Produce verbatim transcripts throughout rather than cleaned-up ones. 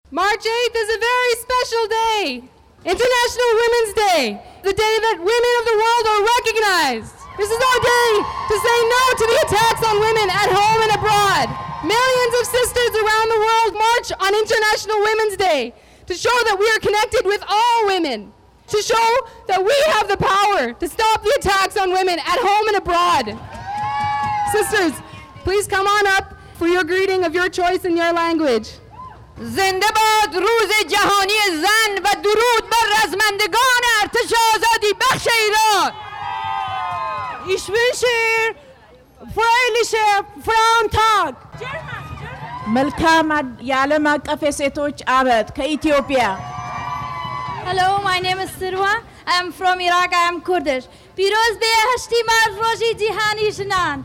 March eighth is a very special day. International Women's Day, the day that women of the world are recognized. This is our day to say no to the attacks on women at home and abroad. Millions of sisters around the world march on International Women's Day to show that we are connected with all women, to show that we have the power to stop the attacks on women at home and abroad. Sisters, please come on up for your greeting of your choice in your language. زنده‌باد روز جهانی زن و درود بر رزمندگان ارتش آزادی بخش ایران. Ich wünsche freiliche Frauentag. መልካም የዓለም አቀፍ የሴቶች ዓመት ከኢትዮጵያ. Hello, my name is Sirwa. I am from Iraq. I am Kurdish. پیروز بهشتی مرد روزی جهانی شنان.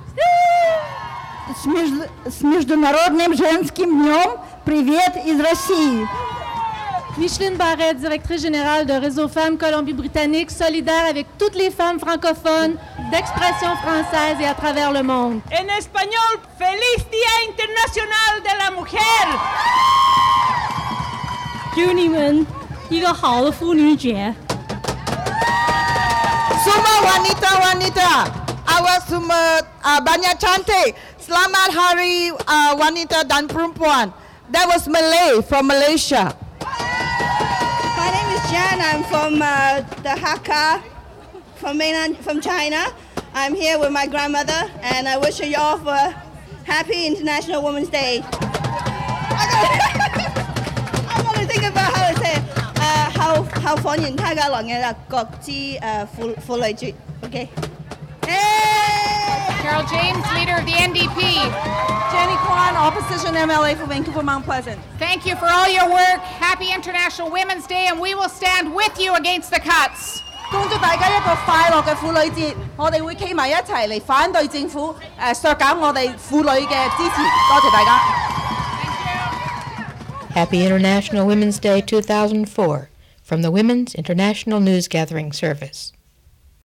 С Международным женским днем привет из России. Micheline Barrette, directrice générale de Réseau Femmes Colombie-Britannique, solidaire avec toutes les femmes francophones d'expression française et à travers le monde. En español, feliz Día Internacional de la Mujer. 祝你们一个好的妇女节。 Semua wanita wanita, awak semua uh, banyak cantik. Selamat Hari uh, Wanita dan Perempuan. That was Malay from Malaysia. My name is Jan. I'm from uh, the Hakka, from mainland, from China. I'm here with my grandmother, and I wish you all for Happy International Women's Day. I gotta, I gotta think about how to say it. Uh, how how 歡迎大家來嘅國際誒婦婦女節。Okay. Hey! Carol James, leader of the N D P. Jenny Kwan, opposition M L A for Vancouver Mount Pleasant. Thank you for all your work. Happy International Women's Day, and we will stand with you against the cuts. 恭祝大家一個快樂嘅婦女節，我哋會企埋一齊嚟反對政府誒削減我哋婦女嘅支持。多謝大家。 Happy International Women's Day two thousand four from the Women's International News Gathering Service.